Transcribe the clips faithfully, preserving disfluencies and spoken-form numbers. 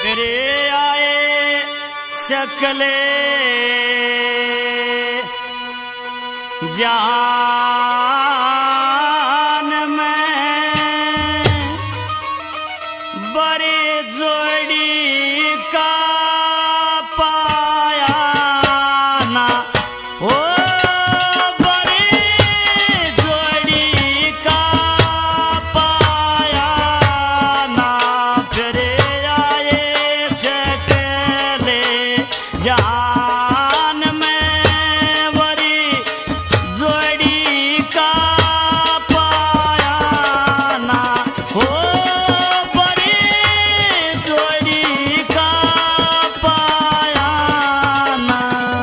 फिरे आए सकले जान में बड़ी जोड़ी का पाया ना ओ बड़ी जोड़ी का पाया ना फिरे आए चकले जान में बड़ी जोड़ी का पाया ना हो बड़ी जोड़ी का पाया ना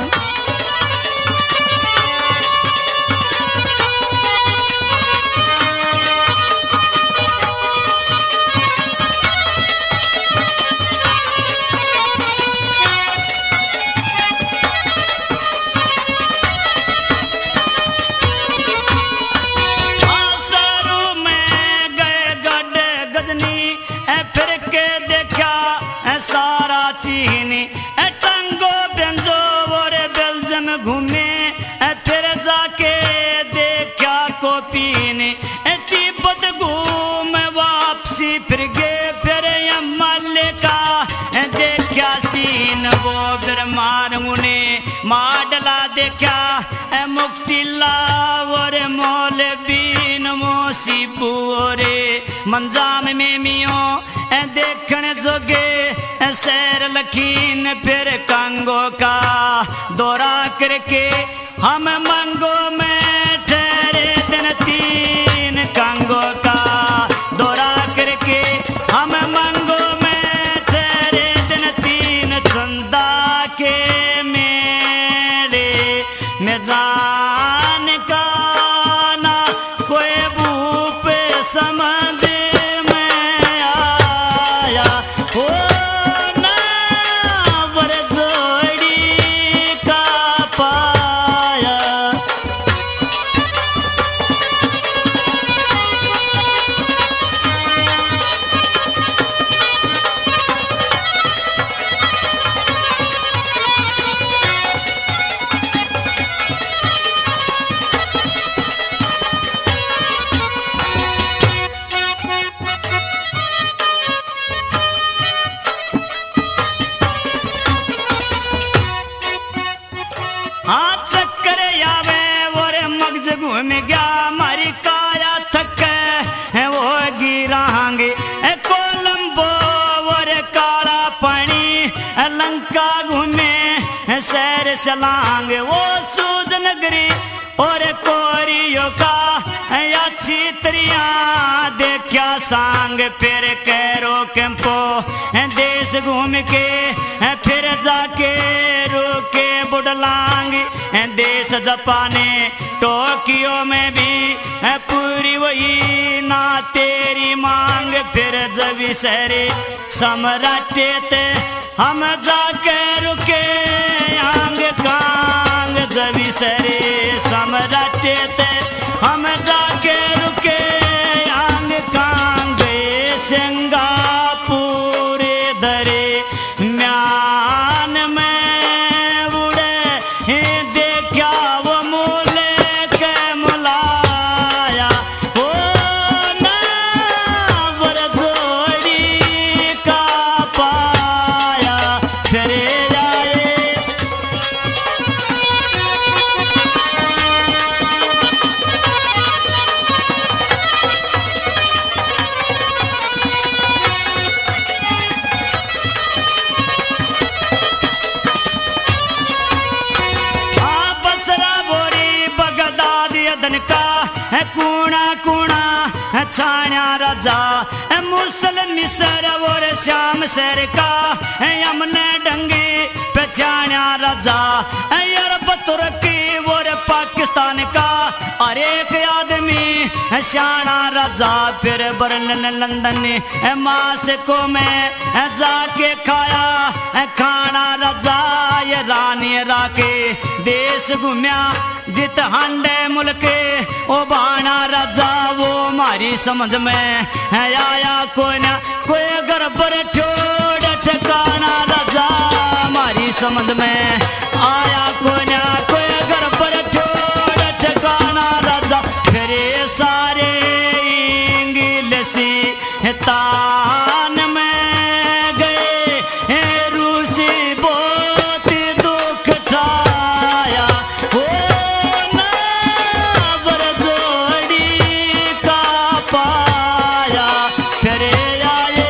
आसरू में गए गड्ढे गजनी ए फिर के देखा ए सारा चीनी ए टंगो बेंजो और बेल्जियम घूमे ए फिर जाके देखा कोपीने ए तिब्बत घूम वापसी फिर गए फिर यमले का ए देखा सीन वो फिर मारूने माडला देखा ए मुक्तिला और मोले बीन मोसीबू रे मंजाम में मियो ए देखण जोगे ए सैर लखीन फिर कांगो का दौरा करके हम मंगो में ठहरे दिन तीन कांगो का दौरा करके हम मंगो में ठहरे दिन तीन चंदा के मेरे में जान का ना कोई भूप समझ में आया हो ना वर जोड़ी का पाया हाँ चक्कर आवे और मगज घूम गया मारी काया थक है वो गिरांगे ए कोलंबो और काला पानी ए लंका घूमे ए सैर चलांगे वो सूद नगरी और कोरियो का ए अच्छी तरिया देखा सांग फिर कैरो कैंपो ए देश घूम के ए फिर जाके रुके बुडलांग ए देश जापाने टोक्यो में भी ए पूरी वही ना तेरी मांग फिर जबी सरे सम्राटे ते हम जाके रुके आंग कांग जबी सरे सम्राटे ते हम जाके रुके आंग कांग सिंगापुर दरे म्यान में उड़े हे देखा वो मूले के मुलाया हो ना वर जोड़ी का पाया फिरे जाए हाँ बसरा बोरी बगदाद यदन का है कूणा कूणा है छाया राजा है मुसल मिसर और श्याम सर का है यमने डंगे पहचाना राजा है अरब तुर्की और पाकिस्तान का और एक आदमी है शाना राजा फिर बर्लिन लंदन है मास्को में है जाके खाया है खाना राजा ये रानी राके देश घूमया जित हांडे मुल्के ओ बाणा राजा वो मारी समझ में है आया कोई ना कोई घर पर छोड़ ठका समझ में आया कोन्या कोई घर पर छोड़ ठिकाना राजा फिरे सारे इंग्लिशी तान में गए रूसी बहुत दुख ठाया हो ना बर जोड़ी का पाया फिरे आए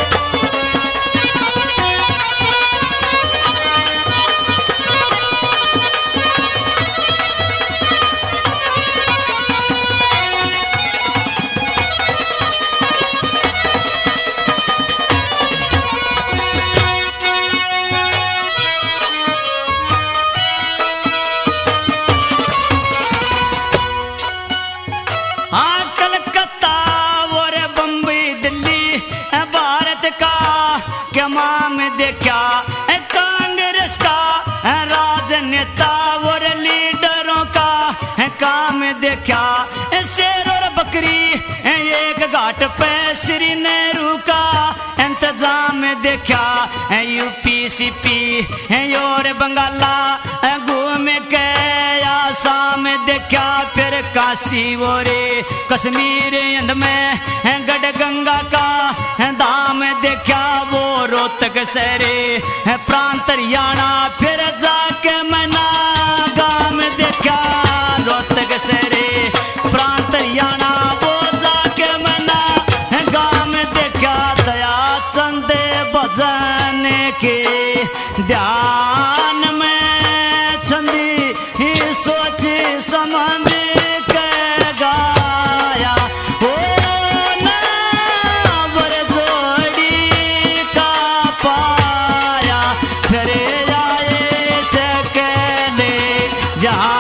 हाँ कलकत्ता और बम्बई दिल्ली भारत का क्या माम देखा कांग्रेस का राजनेता और लीडरों का काम देखा शेर और बकरी एक घाट पे श्री नेहरू का इंतजाम देखा यूपी सीपी और बंगाला घूम के आसाम देखा फिर काशी और कश्मीर इंद में गढ़ गंगा का धाम देखा वो रोहतक शहरे प्रांत हरियाणा फिर जाके मैना गाम देखा रोहतक शहरे प्रांत हरियाणा वो जाके मैना गाम देखा दया चंद भजन के ध्यान में चंदी सोच समझ के गाया हो ना बर जोड़ी का पाया फिर आए से कहने जहाँ